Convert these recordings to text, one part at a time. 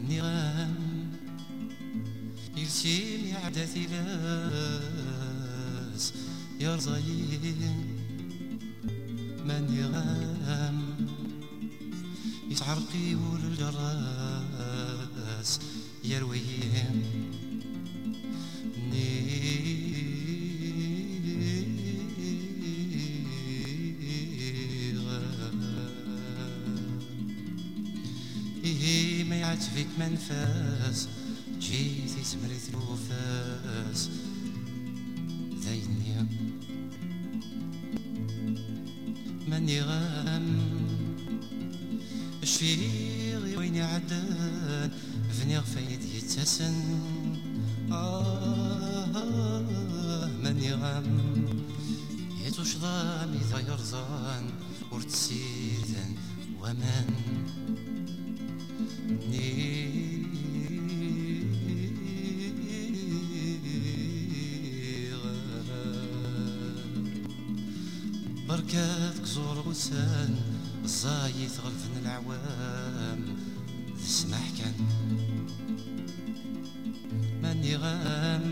النغام يلسيم يعدث لاس يا رزايين ما النغام يتعرقي والجراس يا رويين إيه ما يعتفك منفاس جيتي تمريت الوفاس ذايني ماني غام شفيغي وين عدان فنيغ فايد يتسن ماني غام يتوش ضامي ذا يرزان ورتسيرذن ومان بركات كزور وسان الزايد غلفن العوام تسمح كان ماني غام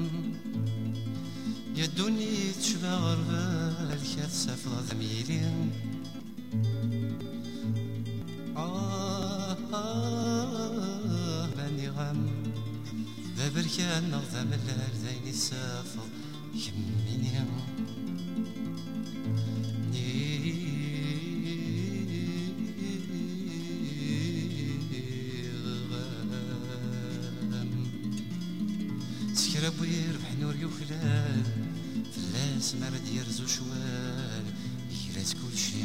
يا دوني تشبه غربال كات سافضة ذميلين ماني غام ذا بركان نغذى ملال ذيني سافض يميني تكرب ويربح نور يوخلال فلاس مرد يرزو شوال يكرات كل شي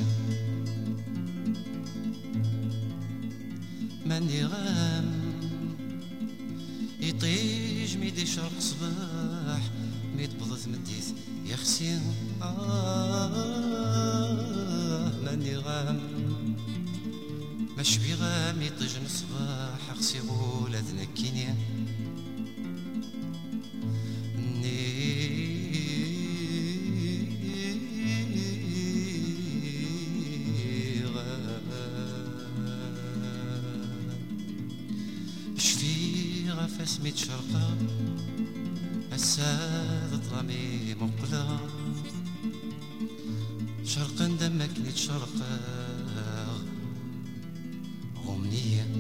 ماني غام يطيج ميدي شرق صباح ميد بضت مديث يا خسين ماني غام مش بيغام يطيج الصباح اخسي غولا ذنكيني فاسمي تشرقا الساد ظلامي مقلا شرقا دمك نتشرقا غمنية